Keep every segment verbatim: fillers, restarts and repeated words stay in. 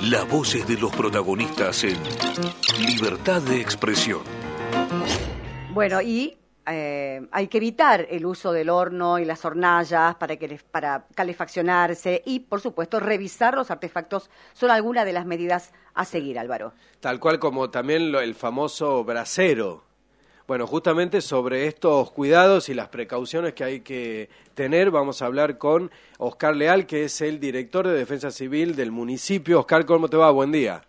Las voces de los protagonistas en Libertad de Expresión. Bueno, y eh, hay que evitar el uso del horno y las hornallas para, que les, para calefaccionarse y, por supuesto, revisar los artefactos son algunas de las medidas a seguir, Álvaro. Tal cual como también lo, el famoso brasero. Bueno, justamente sobre estos cuidados y las precauciones que hay que tener, vamos a hablar con Oscar Leal, que es el director de Defensa Civil del municipio. Oscar, ¿cómo te va? Buen día.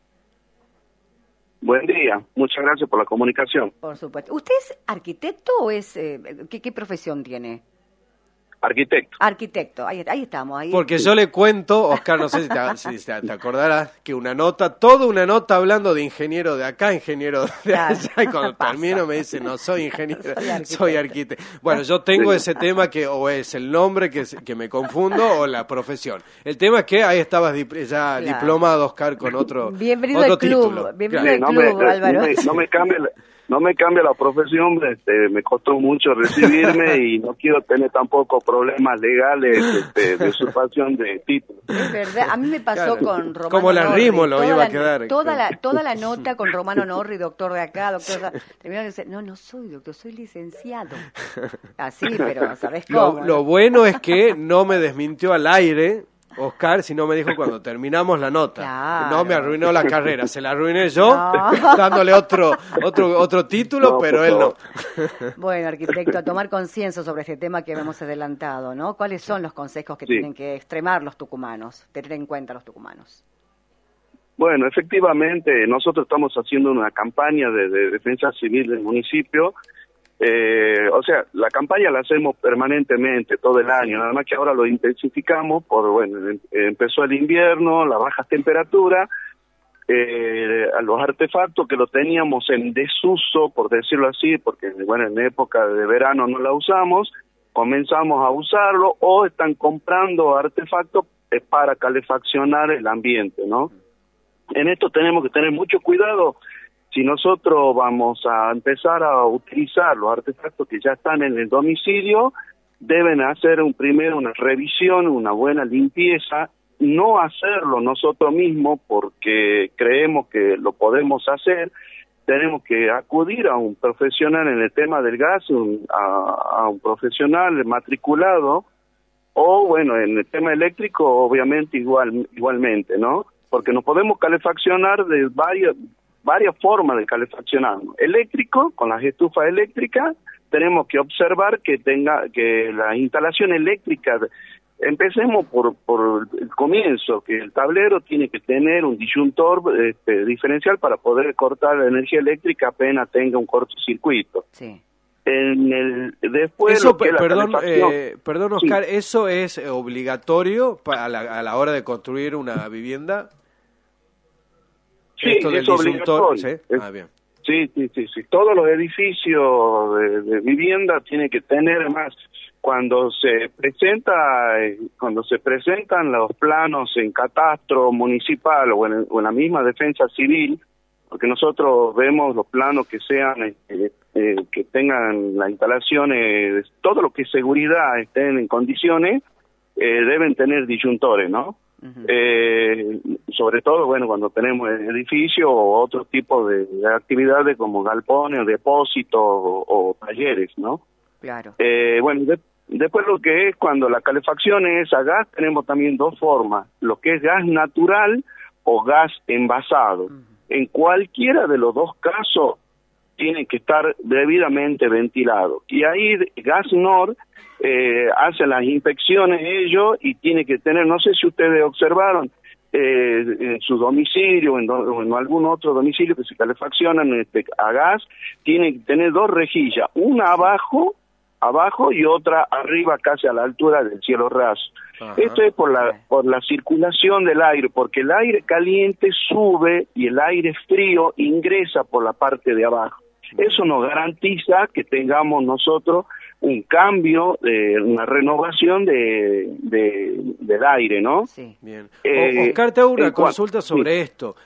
Buen día, muchas gracias por la comunicación. Por supuesto. ¿Usted es arquitecto o es eh, ¿qué, qué profesión tiene? Arquitecto. Arquitecto, ahí, ahí estamos. Ahí. Porque yo le cuento, Oscar, no sé si te, si te acordarás, que una nota, toda una nota hablando de ingeniero de acá, ingeniero de Claro. allá, y cuando termino me dice, no, soy ingeniero, Soy arquitecto. soy arquitecto. Bueno, yo tengo ese tema que o es el nombre que, que me confundo o la profesión. El tema es que ahí estabas dip- ya Claro. diplomado, Oscar, con otro, Bienvenido otro al club, título. bienvenido Claro. al no, club, me, Álvaro. no, me, no me cambie la, no me cambie la profesión, este, me costó mucho recibirme y no quiero tener tampoco problemas legales este, de usurpación de títulos. Es verdad, a mí me pasó Claro. con Romano Como la Norri, Rímolo toda iba a la- quedar. Toda la, toda la nota con Romano Norri, doctor de acá, doctor de acá. Terminó de decir, no, no soy doctor, soy licenciado. Así, pero ¿sabés cómo? Lo, lo bueno es que no me desmintió al aire, Oscar, sino me dijo cuando terminamos la nota. Claro. No me arruinó la carrera, se la arruiné yo, No. dándole otro otro otro título, No, pero por él no. favor. Bueno, arquitecto, a tomar conciencia sobre este tema que hemos adelantado, ¿no? ¿Cuáles son los consejos que Sí. tienen que extremar los tucumanos, tener en cuenta los tucumanos? Bueno, efectivamente, nosotros estamos haciendo una campaña de, de defensa civil del municipio. Eh, o sea, la campaña la hacemos permanentemente, todo el año, nada más que ahora lo intensificamos por, bueno, em- empezó el invierno, las bajas temperaturas, eh, a los artefactos que los teníamos en desuso, por decirlo así, porque, bueno, en época de verano no la usamos, comenzamos a usarlo o están comprando artefactos eh, para calefaccionar el ambiente, ¿no? En esto tenemos que tener mucho cuidado. Si nosotros vamos a empezar a utilizar los artefactos que ya están en el domicilio, deben hacer un, primero una revisión, una buena limpieza, no hacerlo nosotros mismos porque creemos que lo podemos hacer, tenemos que acudir a un profesional en el tema del gas, un, a, a un profesional matriculado, o bueno, en el tema eléctrico obviamente igual igualmente, ¿no? Porque nos podemos calefaccionar de varias varias formas de calefaccionar. Eléctrico, con las estufas eléctricas, tenemos que observar que tenga que la instalación eléctrica, empecemos por por el comienzo, que el tablero tiene que tener un disyuntor este, diferencial para poder cortar la energía eléctrica apenas tenga un cortocircuito. Sí. En el después Eso, lo que es la perdón, calefacción- eh, perdón, Oscar, ¿eso es obligatorio pa- a la, a la hora de construir una vivienda? Sí, Esto del es disyuntor, obligatorio. ¿sí? Es- Ah, bien. Sí, sí, sí, sí. Todos los edificios de, de vivienda tienen que tener más. Cuando se presenta, eh, cuando se presentan los planos en catastro municipal o en, o en la misma defensa civil, porque nosotros vemos los planos que sean, eh, eh, que tengan las instalaciones, todo lo que es seguridad estén en condiciones, eh, deben tener disyuntores, ¿no? Ujú. Eh, sobre todo, bueno, cuando tenemos edificios o otro tipo de, de actividades como galpones, depósitos o, o talleres, ¿no? Claro. Eh, bueno, de- después lo que es cuando la calefacción es a gas, tenemos también dos formas, lo que es gas natural o gas envasado. Ujú. En cualquiera de los dos casos tiene que estar debidamente ventilado. Y ahí Gasnor eh, hace las inspecciones ellos y tiene que tener, no sé si ustedes observaron, eh, en su domicilio o en, do- o en algún otro domicilio que se calefaccionan este, a gas, tiene que tener dos rejillas, una abajo, abajo y otra arriba casi a la altura del cielo raso. Ajá. Esto es por la por la circulación del aire, porque el aire caliente sube y el aire frío ingresa por la parte de abajo. Eso nos garantiza que tengamos nosotros un cambio, eh, una renovación de, de del aire, ¿no? Sí. Bien. Eh, O- Oscar, te hago una en cuan- consulta sobre sí. esto.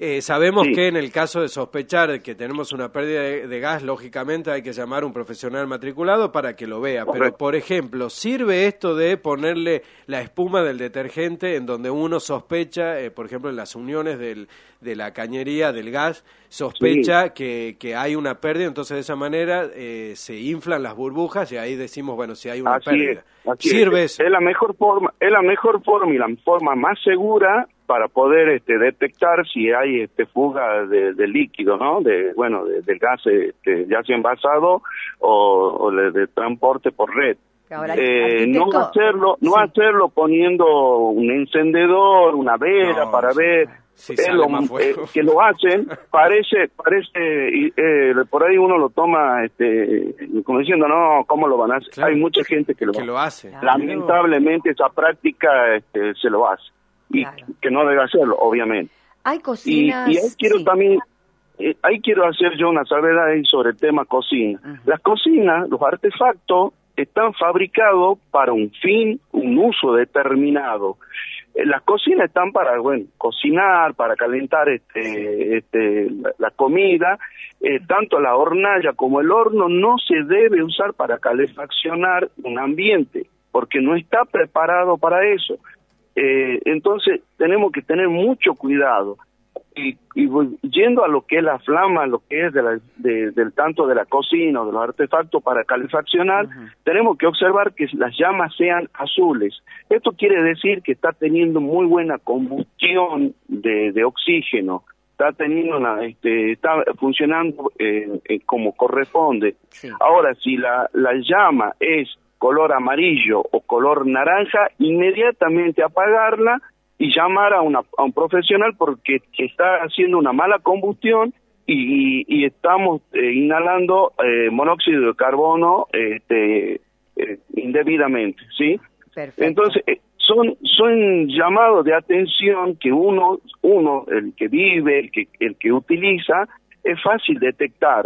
Eh, sabemos Sí. que en el caso de sospechar que tenemos una pérdida de, de gas, lógicamente hay que llamar a un profesional matriculado para que lo vea. Correcto. Pero, por ejemplo, ¿sirve esto de ponerle la espuma del detergente en donde uno sospecha, eh, por ejemplo, en las uniones del, de la cañería del gas, sospecha Sí. que, que hay una pérdida, entonces de esa manera eh, se inflan las burbujas y ahí decimos, bueno, si hay una Así pérdida. es, así ¿Sirve es. eso? Es la mejor forma, es la mejor forma y la forma más segura para poder este, detectar si hay este, fuga de, de líquido, ¿no? De bueno, de, del gas, este, ya sea envasado o, o de, de transporte por red. Ahora, Eh, no arquitecto, hacerlo, no sí. hacerlo poniendo un encendedor, una vela No, para sí, ver. sí, Es sale lo- más eh, fuego. que lo hacen, parece, parece, y, eh, por ahí uno lo toma, este, como diciendo, no, ¿cómo lo van a hacer? Claro. Hay mucha gente que lo, Que lo hace. Claro. lamentablemente esa práctica este, se lo hace, y Claro. que no debe hacerlo, obviamente. Hay Y, cocinas... y ahí quiero sí. también, eh, ahí quiero hacer yo una salvedad ahí sobre el tema cocina. Ujú. Las cocinas, los artefactos, están fabricados para un fin, un uso determinado. Eh, Las cocinas están para, bueno, cocinar, para calentar este, este, la, la comida. Eh, tanto la hornalla como el horno no se debe usar para calefaccionar un ambiente, porque no está preparado para eso. Eh, entonces tenemos que tener mucho cuidado. Y, y voy- yendo a lo que es la flama, lo que es de la, de- del tanto de la cocina o de los artefactos para calefaccionar, Ujú. tenemos que observar que las llamas sean azules. Esto quiere decir que está teniendo muy buena combustión de, de oxígeno, está teniendo una, este, está funcionando eh, eh, como corresponde. Sí. Ahora, si la, la llama es color amarillo o color naranja, inmediatamente apagarla y llamar a, una, a un profesional porque que está haciendo una mala combustión y, y estamos eh, inhalando eh, monóxido de carbono este, eh, indebidamente, ¿sí? Perfecto. Entonces, eh, son son llamados de atención que uno, uno el que vive, el que, el que utiliza, es fácil detectar.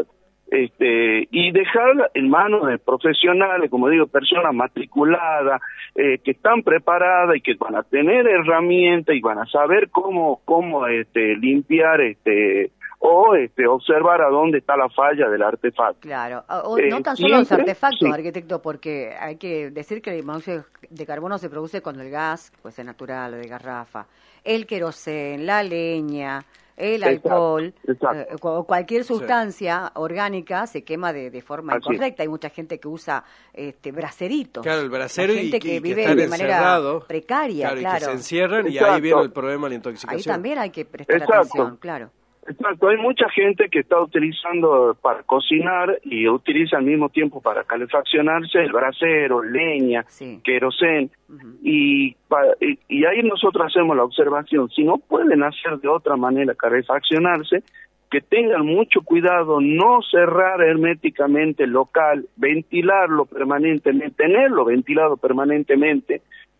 Este, y dejar en manos de profesionales, como digo, personas matriculadas, eh, que están preparadas y que van a tener herramientas y van a saber cómo cómo este, limpiar este o este observar a dónde está la falla del artefacto. Claro, o, Eh, no tan solo los siempre, artefactos, sí. arquitecto, porque hay que decir que el monóxido de carbono se produce cuando el gas, pues es natural o de garrafa, el querosén, la leña, el Exacto, alcohol, exacto. eh, cu- cualquier sustancia orgánica se quema de, de forma Así es. incorrecta. Hay mucha gente que usa este braceritos. Claro, el brasero La gente y, que y que vive están de manera encerrados. precaria, claro, y que claro. se encierran y Exacto. ahí viene el problema de la Ahí intoxicación. también hay que prestar Exacto. atención, claro. Exacto, hay mucha gente que está utilizando para cocinar y utiliza al mismo tiempo para calefaccionarse el brasero, leña, Sí. querosén, Ujú. y, pa- y, y ahí nosotros hacemos la observación, si no pueden hacer de otra manera calefaccionarse, que tengan mucho cuidado, no cerrar herméticamente el local, ventilarlo permanentemente, tenerlo ventilado permanentemente,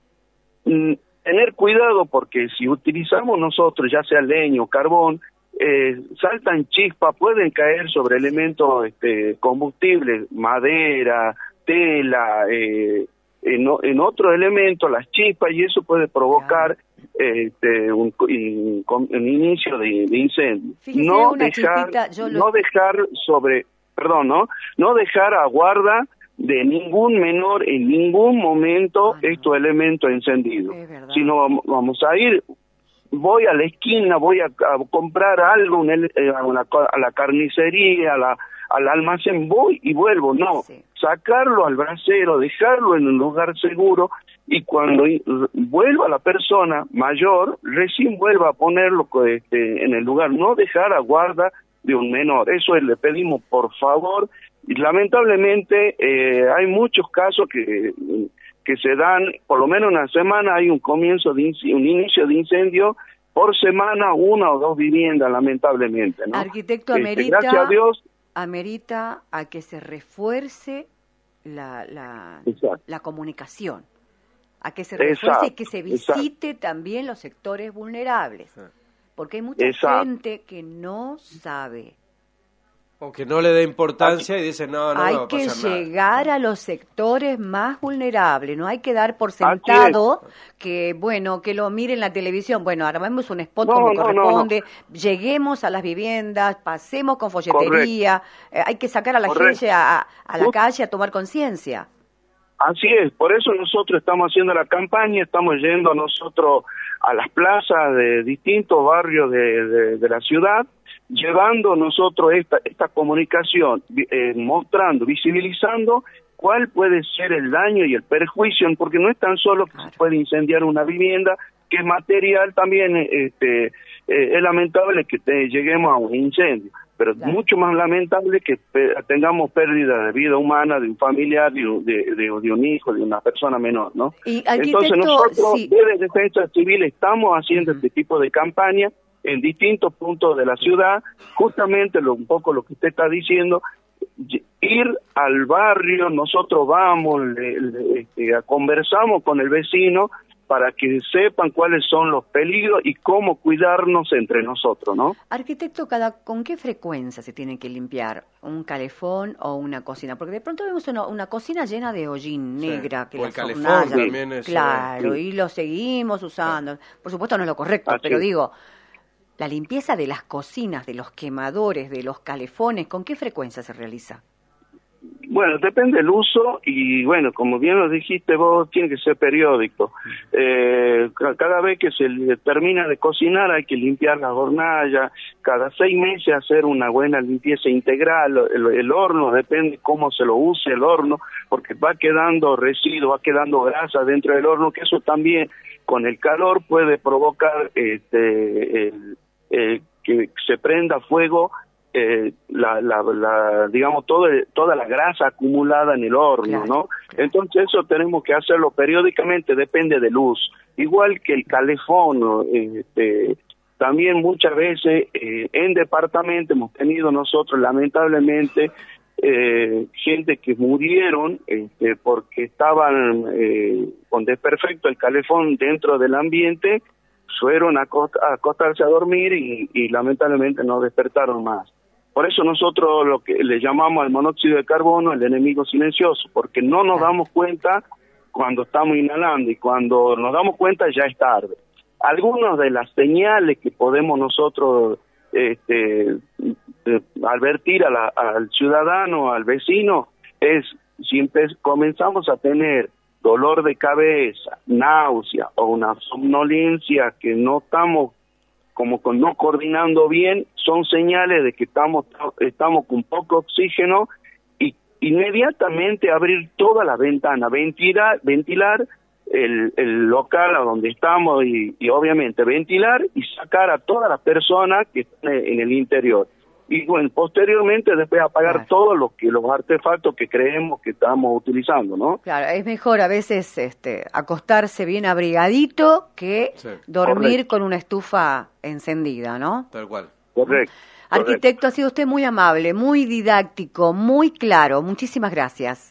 mm, tener cuidado porque si utilizamos nosotros, ya sea leña o carbón, eh, saltan chispas, pueden caer sobre elementos este, combustibles, madera, tela, eh, en, o- en otro elemento, las chispas, y eso puede provocar este, un, un- un inicio de, de incendio. Fíjese, No una dejar, chispita, yo lo- no dejar sobre, perdón, ¿no? No dejar a guarda de ningún menor en ningún momento Ah, no. estos elementos encendidos. Es verdad. Si no vamos, vamos a ir, voy a la esquina, voy a, a comprar algo un ele- eh, a, una co- a la carnicería, a la, al almacén, voy y vuelvo. No, Sí. sacarlo al brasero, dejarlo en un lugar seguro y cuando i- vuelva la persona mayor, recién vuelva a ponerlo co- este, en el lugar, no dejar a guarda de un menor. Eso es, le pedimos por favor. Y lamentablemente eh, hay muchos casos que que se dan, por lo menos una semana hay un comienzo de inc- un inicio de incendio, por semana una o dos viviendas, lamentablemente, ¿no? Arquitecto, Este, amerita, gracias a Dios. amerita a que se refuerce la, la, Exacto. la comunicación, a que se Exacto, refuerce y que se exacto. visite también los sectores vulnerables, porque hay mucha Exacto. gente que no sabe. O que no le dé importancia y dice, no, no, hay no va a que pasar llegar nada. a los sectores más vulnerables, no hay que dar por sentado que, bueno, que lo miren en la televisión. Bueno, armemos un spot No, como no, corresponde, no, no. lleguemos a las viviendas, pasemos con folletería, eh, hay que sacar a la Correcto. gente a, a la calle a tomar conciencia. Así es, por eso nosotros estamos haciendo la campaña, estamos yendo nosotros a las plazas de distintos barrios de, de, de la ciudad, llevando nosotros esta, esta comunicación, eh, mostrando, visibilizando cuál puede ser el daño y el perjuicio, porque no es tan solo que Claro. se puede incendiar una vivienda, que es material también, este, eh, es lamentable que te, lleguemos a un incendio, pero es Claro. mucho más lamentable que pe- tengamos pérdida de vida humana de un familiar, de, un- de, de- de un hijo, de una persona menor, ¿no? Y Entonces arquitecto, nosotros sí. desde Defensa Civil estamos haciendo Ujú. este tipo de campaña en distintos puntos de la ciudad, justamente lo, un poco lo que usted está diciendo, y- ir al barrio, nosotros vamos, le, le- este, conversamos con el vecino para que sepan cuáles son los peligros y cómo cuidarnos entre nosotros, ¿no? Arquitecto, cada, ¿con qué frecuencia se tiene que limpiar un calefón o una cocina? Porque de pronto vemos una, una cocina llena de hollín Sí. negra, que O la el calefón hornalla, también es, claro, sí. y lo seguimos usando. Por supuesto no es lo correcto, Así pero es. digo, la limpieza de las cocinas, de los quemadores, de los calefones, ¿con qué frecuencia se realiza? Bueno, depende del uso y bueno, como bien lo dijiste vos, tiene que ser periódico. Eh, ca- cada vez que se le termina de cocinar hay que limpiar las hornallas, cada seis meses hacer una buena limpieza integral, el, el horno, depende cómo se lo use el horno, porque va quedando residuo, va quedando grasa dentro del horno, que eso también con el calor puede provocar este, el, el que se prenda fuego. Eh, la, la, la, digamos, todo, toda la grasa acumulada en el horno, Claro, ¿no? claro. Entonces eso tenemos que hacerlo periódicamente, depende de luz. Igual que el calefón, ¿no? este, también muchas veces eh, en departamento hemos tenido nosotros, lamentablemente, eh, gente que murieron este, porque estaban eh, con desperfecto el calefón dentro del ambiente, fueron a, acost a acostarse a dormir y, y lamentablemente no despertaron más. Por eso nosotros lo que le llamamos al monóxido de carbono el enemigo silencioso, porque no nos damos cuenta cuando estamos inhalando y cuando nos damos cuenta ya es tarde. Algunas de las señales que podemos nosotros este, advertir a la, al ciudadano, al vecino, es si comenzamos a tener dolor de cabeza, náusea o una somnolencia que no estamos como con no coordinando bien, son señales de que estamos estamos con poco oxígeno y inmediatamente abrir toda la ventana, ventilar, ventilar el, el local a donde estamos y, y obviamente ventilar y sacar a todas las personas que están en el interior. Y bueno, posteriormente después apagar Claro. todos los que los artefactos que creemos que estamos utilizando, ¿no? Claro, es mejor a veces este, acostarse bien abrigadito que Sí. dormir Correcto. con una estufa encendida, ¿no? Tal cual. Correcto. Arquitecto, ha sido usted muy amable, muy didáctico, muy claro. Muchísimas gracias.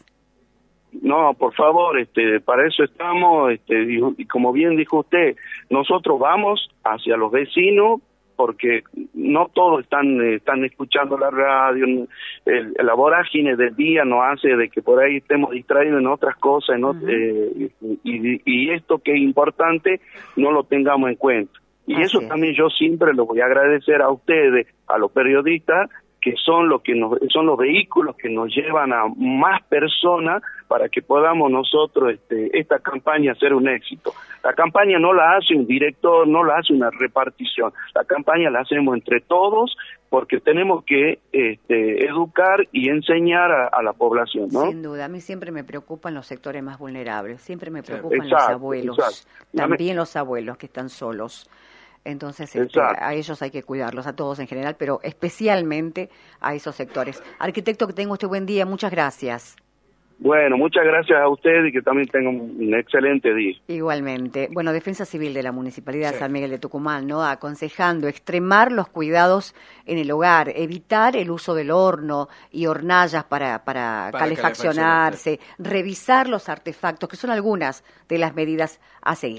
No, por favor, este, para eso estamos, este, y, y como bien dijo usted, nosotros vamos hacia los vecinos porque no todos están eh, están escuchando la radio, el, la vorágine del día nos hace de que por ahí estemos distraídos en otras cosas, en ot- Ujú. eh, y, y esto que es importante no lo tengamos en cuenta. Y Así eso es. también yo siempre lo voy a agradecer a ustedes, a los periodistas, que son los que nos, son los vehículos que nos llevan a más personas para que podamos nosotros este, esta campaña hacer un éxito. La campaña no la hace un director, no la hace una repartición. La campaña la hacemos entre todos porque tenemos que este, educar y enseñar a, a la población, ¿no? Sin duda, a mí siempre me preocupan los sectores más vulnerables, siempre me Sí. preocupan los Exacto, abuelos, exacto. también los abuelos que están solos. Entonces, este, Exacto. a ellos hay que cuidarlos, a todos en general, pero especialmente a esos sectores. Arquitecto, que tenga usted buen día, muchas gracias. Bueno, muchas gracias a ustedes y que también tengan un excelente día. Igualmente. Bueno, Defensa Civil de la Municipalidad de Sí. San Miguel de Tucumán, ¿no? Aconsejando extremar los cuidados en el hogar, evitar el uso del horno y hornallas para, para, Para calefaccionarse, revisar los artefactos, que son algunas de las medidas a seguir.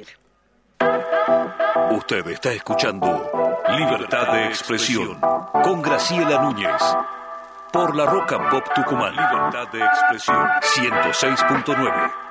Usted está escuchando Libertad de Expresión con Graciela Núñez. Por la Roca Pop Tucumán. Libertad de expresión. ciento seis punto nueve.